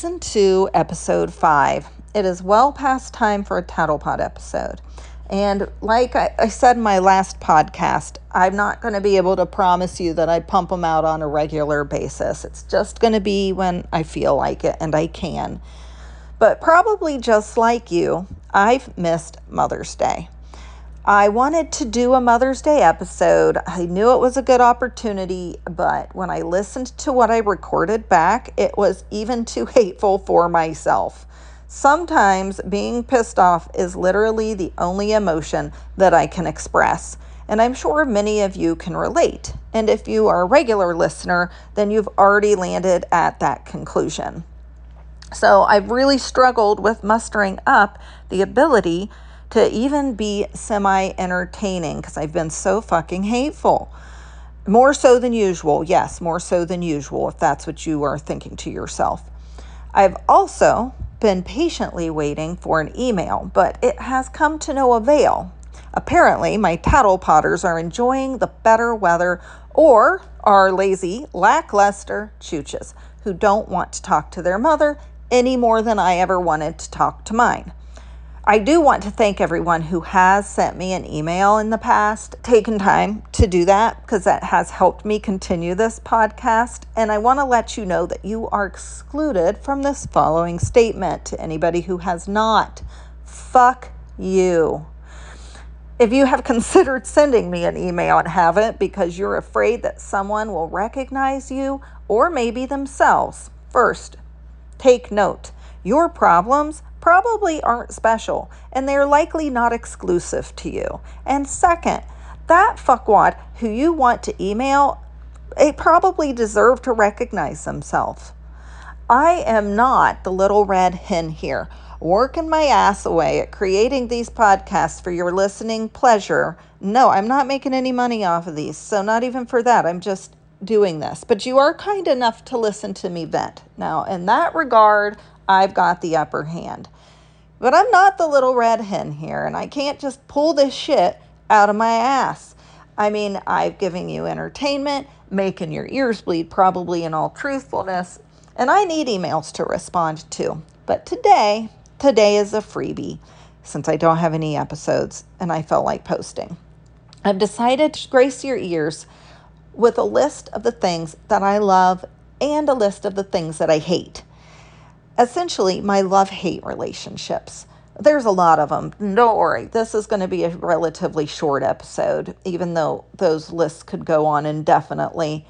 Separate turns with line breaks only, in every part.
Season 2, Episode 5. It is well past time for a TattlePod episode. And like I said in my last podcast, I'm not going to be able to promise you that I pump them out on a regular basis. It's just going to be when I feel like it, and I can. But probably just like you, I've missed Mother's Day. I wanted to do a Mother's Day episode. I knew it was a good opportunity, but when I listened to what I recorded back, it was even too hateful for myself. Sometimes being pissed off is literally the only emotion that I can express, and I'm sure many of you can relate. And if you are a regular listener, then you've already landed at that conclusion. So I've really struggled with mustering up the ability to even be semi-entertaining because I've been so fucking hateful. More so than usual. Yes, more so than usual, if that's what you are thinking to yourself. I've also been patiently waiting for an email, but it has come to no avail. Apparently, my tattle potters are enjoying the better weather or are lazy, lackluster chooches who don't want to talk to their mother any more than I ever wanted to talk to mine. I do want to thank everyone who has sent me an email in the past, taken time to do that, because that has helped me continue this podcast. And I want to let you know that you are excluded from this following statement to anybody who has not. Fuck you. If you have considered sending me an email and haven't because you're afraid that someone will recognize you or maybe themselves, first, take note. Your problems probably aren't special, and they're likely not exclusive to you. And second, that fuckwad who you want to email, they probably deserve to recognize themselves. I am not the little red hen here, working my ass away at creating these podcasts for your listening pleasure. No, I'm not making any money off of these, so not even for that. I'm just doing this. But you are kind enough to listen to me vent. Now, in that regard, I've got the upper hand. But I'm not the little red hen here, and I can't just pull this shit out of my ass. I mean, I've given you entertainment, making your ears bleed probably in all truthfulness, and I need emails to respond to. But today is a freebie, since I don't have any episodes and I felt like posting. I've decided to grace your ears with a list of the things that I love and a list of the things that I hate. Essentially, my love-hate relationships. There's a lot of them. Don't worry, this is going to be a relatively short episode, even though those lists could go on indefinitely.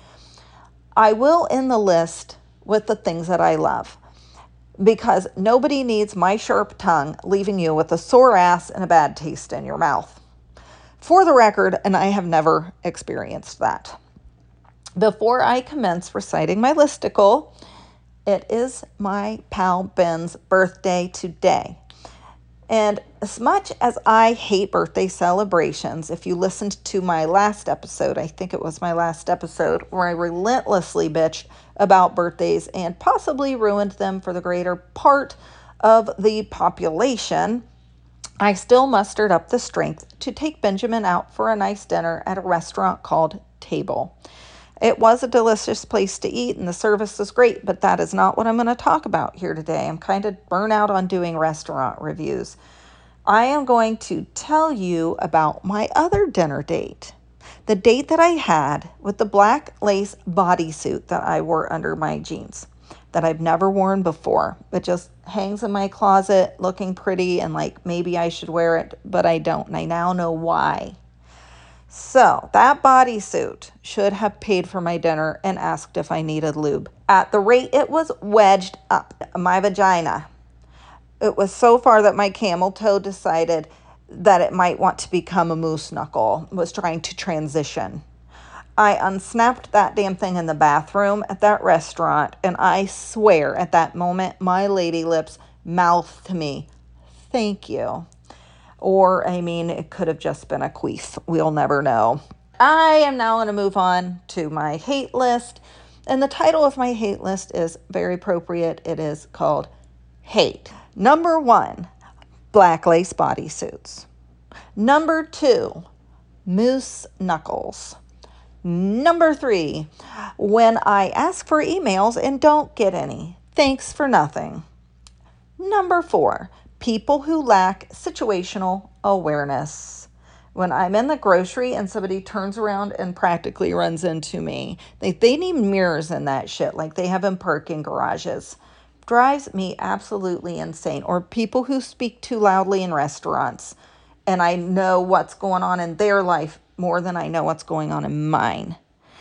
I will end the list with the things that I love, because nobody needs my sharp tongue leaving you with a sore ass and a bad taste in your mouth. For the record, and I have never experienced that. Before I commence reciting my listicle, it is my pal Ben's birthday today. And as much as I hate birthday celebrations, if you listened to my last episode, I think it was my last episode, where I relentlessly bitched about birthdays and possibly ruined them for the greater part of the population, I still mustered up the strength to take Benjamin out for a nice dinner at a restaurant called Table. It was a delicious place to eat, and the service was great, but that is not what I'm going to talk about here today. I'm kind of burnt out on doing restaurant reviews. I am going to tell you about my other dinner date. The date that I had with the black lace bodysuit that I wore under my jeans that I've never worn before. It just hangs in my closet looking pretty and like maybe I should wear it, but I don't, and I now know why. So that bodysuit should have paid for my dinner and asked if I needed lube. At the rate it was wedged up my vagina, it was so far that my camel toe decided that it might want to become a moose knuckle, was trying to transition. I unsnapped that damn thing in the bathroom at that restaurant, and I swear at that moment my lady lips mouthed to me, "Thank you." Or, I mean, it could have just been a queef. We'll never know. I am now going to move on to my hate list. And the title of my hate list is very appropriate. It is called Hate. Number 1, black lace bodysuits. Number 2, moose knuckles. Number 3, when I ask for emails and don't get any. Thanks for nothing. Number 4, people who lack situational awareness. When I'm in the grocery and somebody turns around and practically runs into me, they need mirrors in that shit like they have in parking garages. Drives me absolutely insane. Or people who speak too loudly in restaurants. And I know what's going on in their life more than I know what's going on in mine.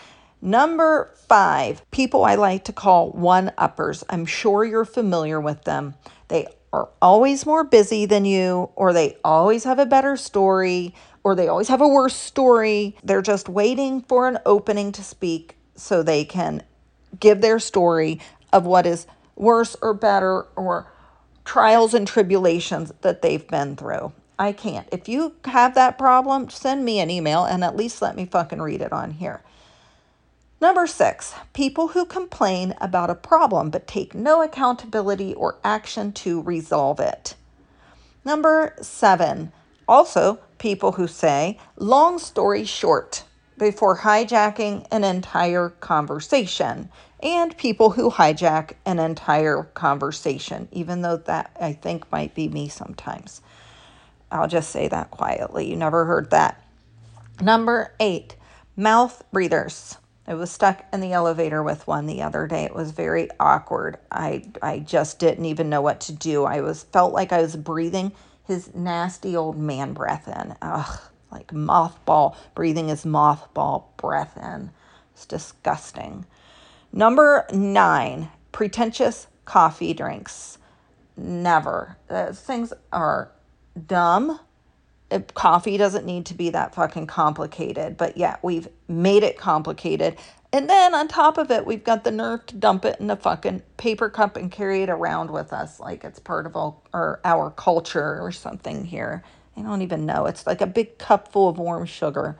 Number 5, people I like to call one-uppers. I'm sure you're familiar with them. They are always more busy than you, or they always have a better story, or they always have a worse story. They're just waiting for an opening to speak so they can give their story of what is worse or better or trials and tribulations that they've been through. I can't. If you have that problem, send me an email and at least let me fucking read it on here. Number 6, people who complain about a problem but take no accountability or action to resolve it. Number 7, also people who say long story short before hijacking an entire conversation, and people who hijack an entire conversation, even though that I think might be me sometimes. I'll just say that quietly. You never heard that. Number 8, mouth breathers. I was stuck in the elevator with one the other day. It was very awkward. I just didn't even know what to do. Felt like I was breathing his nasty old man breath in. Ugh, like mothball, breathing his mothball breath in. It's disgusting. Number 9, pretentious coffee drinks. Never. Those things are dumb. Coffee doesn't need to be that fucking complicated, but yeah, we've made it complicated. And then on top of it, we've got the nerve to dump it in a fucking paper cup and carry it around with us like it's part of our culture or something here. I don't even know. It's like a big cup full of warm sugar.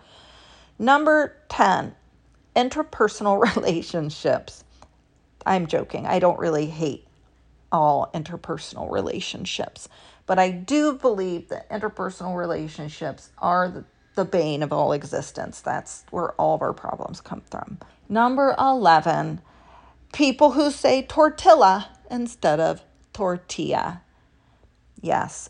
Number 10, interpersonal relationships. I'm joking. I don't really hate all interpersonal relationships. But I do believe that interpersonal relationships are the bane of all existence. That's where all of our problems come from. Number 11, people who say tortilla instead of tortilla. Yes,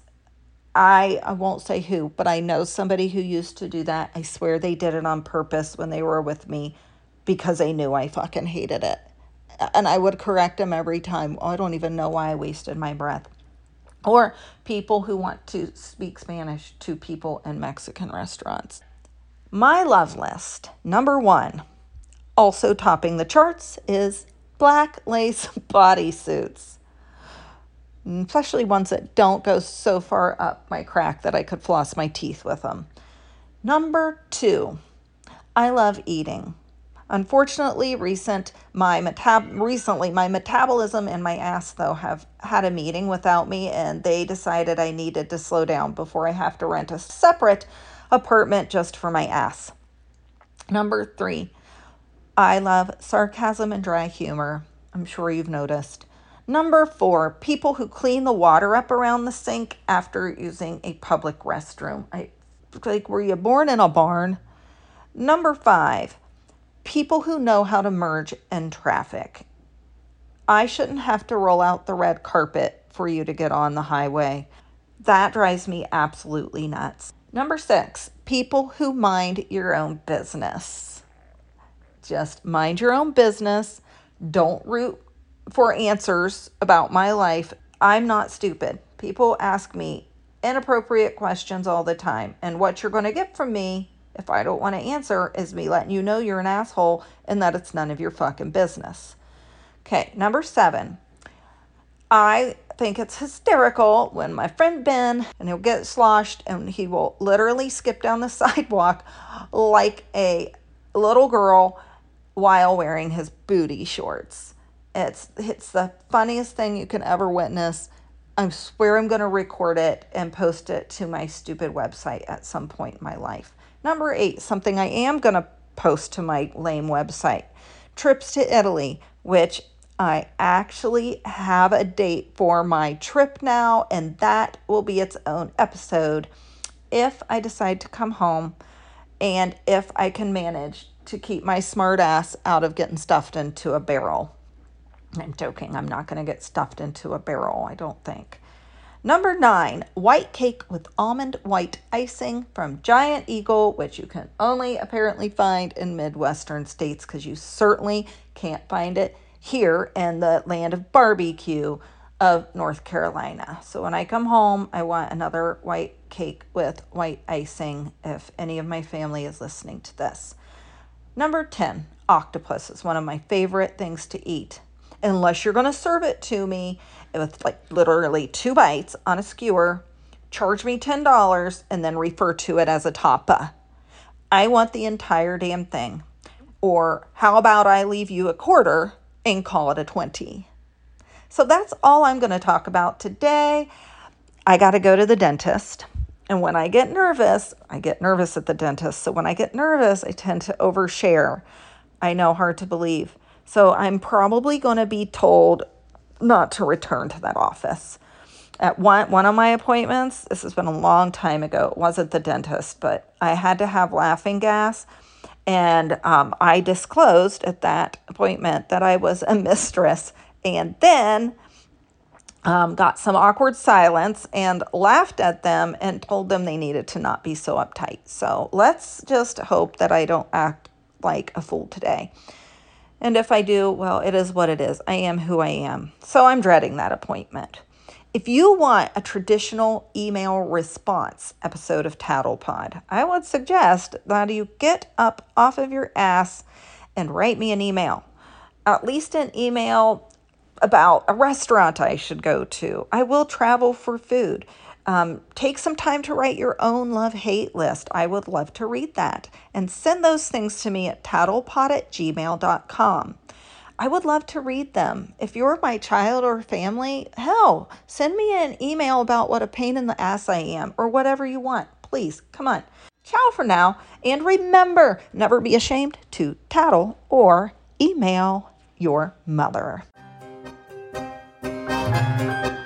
I won't say who, but I know somebody who used to do that. I swear they did it on purpose when they were with me because they knew I fucking hated it. And I would correct them every time. I don't even know why I wasted my breath. Or people who want to speak Spanish to people in Mexican restaurants. My love list, number 1, also topping the charts, is black lace bodysuits. Especially ones that don't go so far up my crack that I could floss my teeth with them. Number 2, I love eating. Unfortunately, my metabolism and my ass, though, have had a meeting without me, and they decided I needed to slow down before I have to rent a separate apartment just for my ass. Number 3, I love sarcasm and dry humor. I'm sure you've noticed. Number 4, people who clean the water up around the sink after using a public restroom. Were you born in a barn? Number 5, people who know how to merge in traffic. I shouldn't have to roll out the red carpet for you to get on the highway. That drives me absolutely nuts. Number 6, people who mind your own business. Just mind your own business. Don't root for answers about my life. I'm not stupid. People ask me inappropriate questions all the time. And what you're going to get from me, if I don't want to answer, is me letting you know you're an asshole and that it's none of your fucking business. Okay, number 7. I think it's hysterical when my friend Ben, and he'll get sloshed and he will literally skip down the sidewalk like a little girl while wearing his booty shorts. It's the funniest thing you can ever witness. I swear I'm going to record it and post it to my stupid website at some point in my life. Number 8, something I am going to post to my lame website. Trips to Italy, which I actually have a date for my trip now, and that will be its own episode if I decide to come home and if I can manage to keep my smart ass out of getting stuffed into a barrel. I'm joking. I'm not going to get stuffed into a barrel, I don't think. Number 9, white cake with almond white icing from Giant Eagle, which you can only apparently find in Midwestern states because you certainly can't find it here in the land of barbecue of North Carolina. So when I come home, I want another white cake with white icing if any of my family is listening to this. Number 10, octopus is one of my favorite things to eat. Unless you're going to serve it to me with like literally 2 bites on a skewer, charge me $10 and then refer to it as a tapa. I want the entire damn thing. Or how about I leave you a quarter and call it a 20? So that's all I'm going to talk about today. I got to go to the dentist. And when I get nervous at the dentist. So when I get nervous, I tend to overshare. I know, hard to believe. So I'm probably going to be told not to return to that office. At one of my appointments, this has been a long time ago, it wasn't the dentist, but I had to have laughing gas. And I disclosed at that appointment that I was a mistress, and then got some awkward silence and laughed at them and told them they needed to not be so uptight. So let's just hope that I don't act like a fool today. And if I do, well, it is what it is. I am who I am. So I'm dreading that appointment. If you want a traditional email response episode of TattlePod, I would suggest that you get up off of your ass and write me an email. At least an email about a restaurant I should go to. I will travel for food. Take some time to write your own love-hate list. I would love to read that. And send those things to me at tattlepod@gmail.com. I would love to read them. If you're my child or family, hell, send me an email about what a pain in the ass I am or whatever you want. Please, come on. Ciao for now. And remember, never be ashamed to tattle or email your mother.